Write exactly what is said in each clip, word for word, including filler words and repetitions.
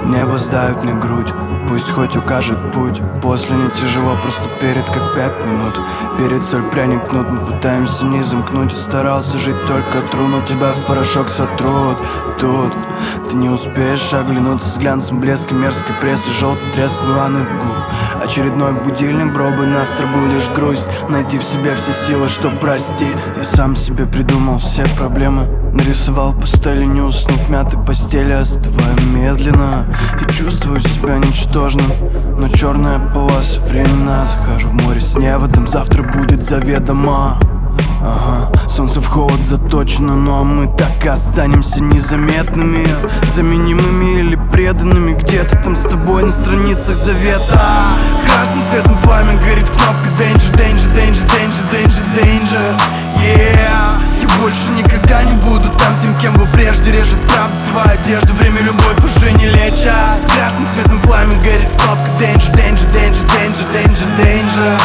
Небо сдают мне грудь, пусть хоть укажет путь. После не тяжело, просто перед как пять минут. Перед соль пряник кнут, мы пытаемся не замкнуть. Старался жить только тру, но тебя в порошок сотрут. Тут ты не успеешь оглянуться с глянцем блеска мерзкой прессы, желтый треск рваных губ. Очередной будильник, бробы настро был лишь грусть. Найти в себе все силы, чтоб простить. Я сам себе придумал все проблемы, нарисовал пастели, не уснув в мятой постели. Остываю медленно и чувствую себя ничтожным, но черная полоса временно. Захожу в море с неводом, завтра будет заведомо. Ага, солнце в холод заточено, но мы так и останемся незаметными, заменимыми или преданными. Где-то там с тобой на страницах завета. Красным цветом пламя горит кнопка Danger, danger, danger, danger, danger, danger. Yeah. Я больше никогда не буду там тем, кем был прежде. Режет правда свою одежду, время любовь уже не лечат. Красным цветом пламя горит кнопка Danger, danger, danger, danger, danger, danger.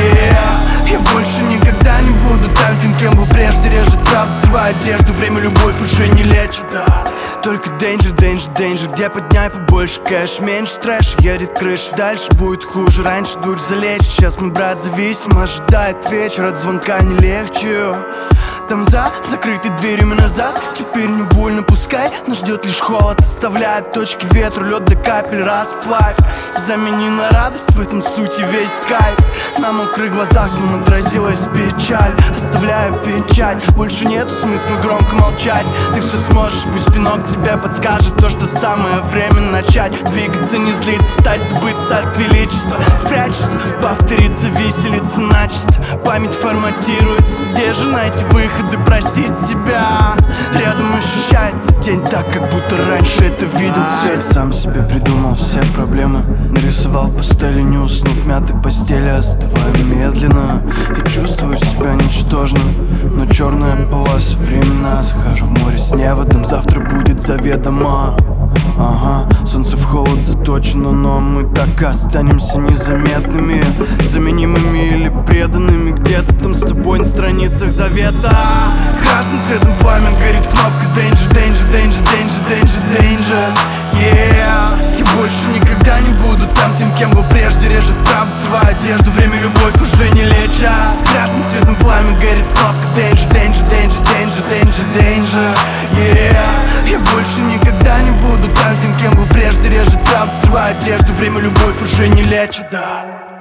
Yeah. Я больше никогда не буду там тем, кем был прежде. Режет правда свою одежду, время любовь уже не лечит. Только danger, danger, danger. Где подняй побольше кэш, меньше трэш. Едет крыша, дальше будет хуже. Раньше дурь залечит, сейчас мой брат зависим. Ожидает вечер, от звонка не легче. Там за закрытой дверями назад. Теперь не больно, пускай нас ждет лишь холод. Оставляет точки ветру, лед до капель расплавь. Замени на радость, в этом сути весь кайф. На мокрых глазах снова отразилась печаль. Оставляю печаль, больше нету смысла громко молчать. Ты все сможешь, пусть пинок тебе подскажет то, что самое время начать. Двигаться, не злиться, встать, забыться от величества. Спрячься, повторится виселица начисто. Память форматируется, где же найти выход и простить себя? Рядом ощущается день так, как будто раньше это видел все. Я сам себе придумал все проблемы, нарисовал пастели, не уснув в мятой постели. Остываю медленно и чувствую себя ничтожным, но черная полоса времена. Захожу в море с неводом, завтра будет заведомо. Ага, солнце в холод заточено, но мы так и останемся незаметными, заменимыми или преданными. Где-то там с тобой на страницах завета. Красным цветом пламя горит кнопка Danger, danger, danger, danger, danger, danger. Yeah. Я больше никогда не буду там тем, кем был прежде. Режет правда свою одежду, время любовь уже не лечат. Красным цветом пламя горит кнопка Danger, danger, danger, danger, danger, danger. Yeah. Я больше никогда не буду там тем, кем был прежде. Режет правда свою одежду, время любовь уже не лечит.